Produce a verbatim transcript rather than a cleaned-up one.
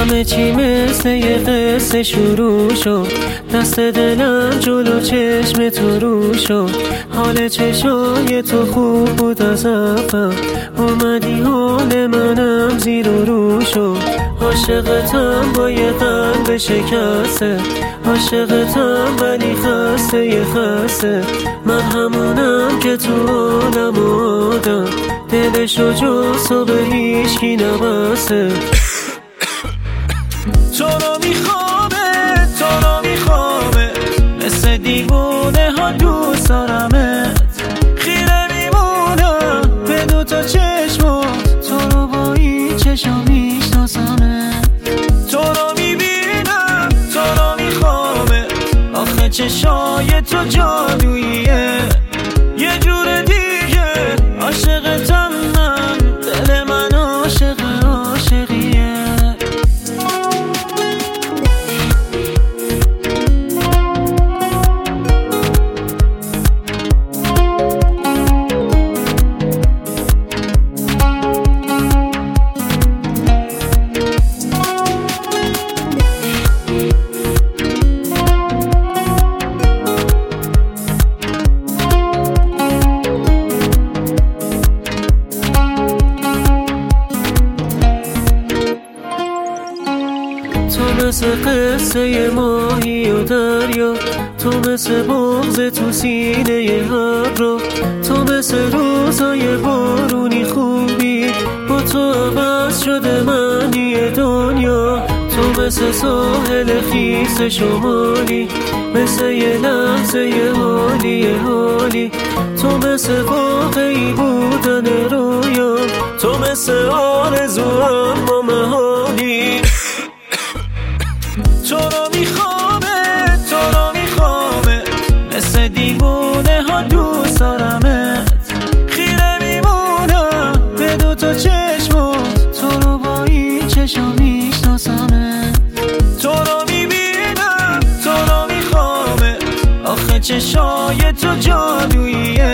همه چی مثل یه قصه شروع شد، دست دلم جلو چشم تو رو شد. حال چشای تو خوب بود از اول، اومدی حال منم زیر و رو شد. عاشقتم با یه قلب شکسته، عاشقتم ولی خسته یه خسته. من همونم که تو عالم آدم، دلشو جز تو به هیچکی نبسته. تو رو میخوامه، تو رو میخوامه، مثل دیوونه ها دوست دارمت. خیره میمونم به دو تا چشمات، تو رو با این چشم میشناسمت. تو رو میبینم، تو رو میخوامه، آخه چشای تو جادوییه. یه جور دیگه عاشقتم من، دل من عاشق عاشقیه. تو مثل قصه ماهی و دریا، تو مثل بغض تو سینه ابرو، تو مثل روزای بارونی خوبی، با تو عوض شده معنی دنیا. تو مثل ساحل خیس شمالی، مثل یه لحظه یه حالی یه حالی. تو مثل واقعی بودن رویا، تو مثل آرزو اما محالی. تو رو میخوامه، تو رو میخوامه، مثل دیوونه ها دوست دارمت. خیره میمونم به دو تا چشمات، تو رو با این چشم میشناسمت. تو رو میبینم، تو رو میخوامه، آخه چشای تو جادوییه.